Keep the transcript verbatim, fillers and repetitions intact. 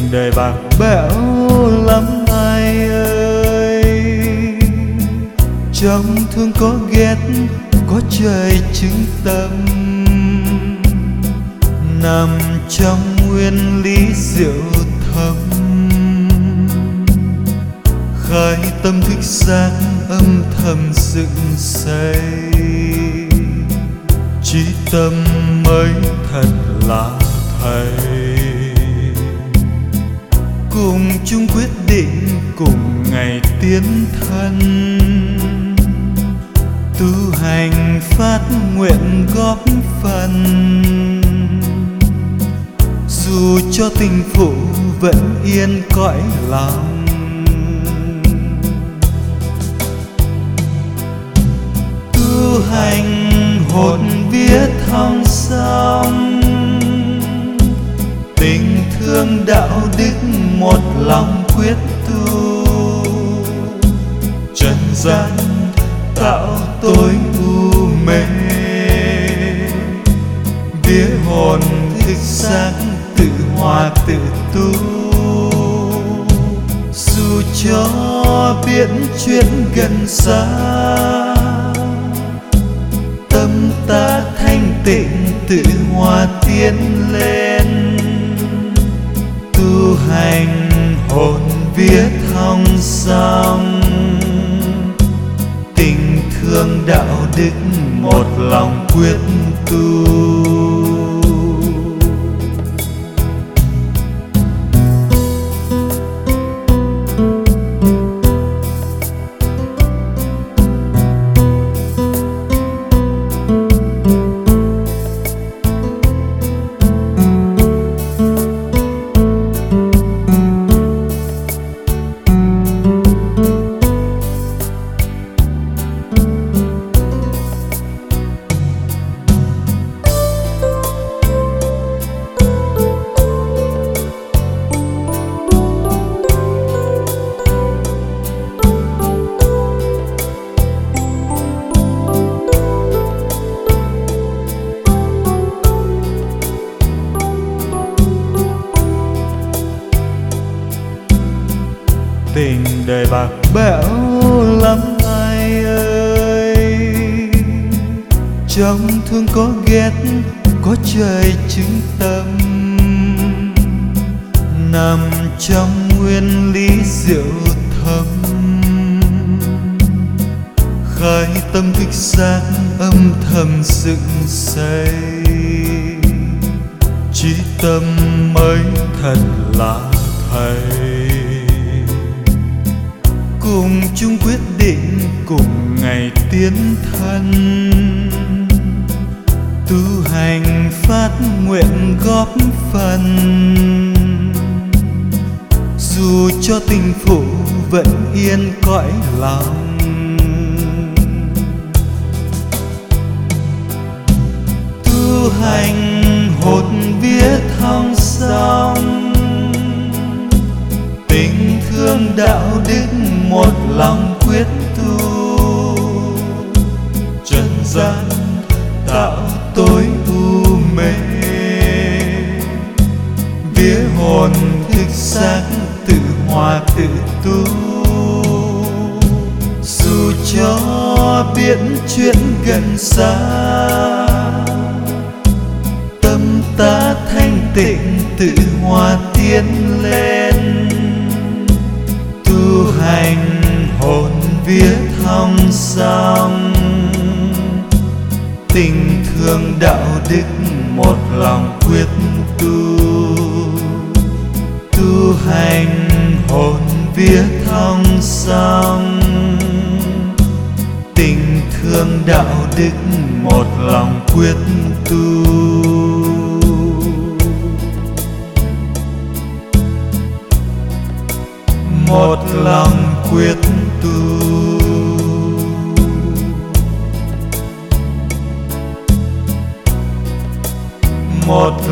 đời bạc bẽo lắm ai ơi, trong thương có ghét, có trời chứng tâm, nằm trong nguyên lý diệu thâm, khai tâm thức sáng âm thầm dựng xây, chí tâm mới thật là thầy. Cùng chung quyết định, cùng ngày tiến thân, tu hành phát nguyện góp phần, dù cho tình phụ vẫn yên cõi lòng. Tu hành hồn vía thong song, tình thương đạo đức một lòng quyết tu, trần gian tạo tối u mê, vía hồn thức sáng tự hòa tự tu. Dù cho biết chuyện gần xa, tâm ta thanh tịnh tự hòa tiến lên, tu hành hồn vía thong song, tình thương đạo đức một lòng quyết tu. Tình đời bạc bẽo lắm ai ơi, trong thương có ghét, có trời chứng tâm, nằm trong nguyên lý diệu thâm, khai tâm thức sáng âm thầm dựng xây, chí tâm mới thật là thầy. Cùng chung quyết định, cùng ngày tiến thân, tu hành phát nguyện góp phần, dù cho tình phụ vẫn yên cõi lòng. Tu hành hồn vía thong song, tình thương đạo đức một lòng quyết tu, trần gian tạo tối u mê, vía hồn thức sáng tự hòa tự tu. Dù cho biết chuyện gần xa, tâm ta thanh tịnh tự hòa tiến lên, tu hành hồn vía thong song, tình thương đạo đức một lòng quyết tu. Tu hành hồn vía thong song, tình thương đạo đức một lòng quyết tu. Một lòng quyết tu, một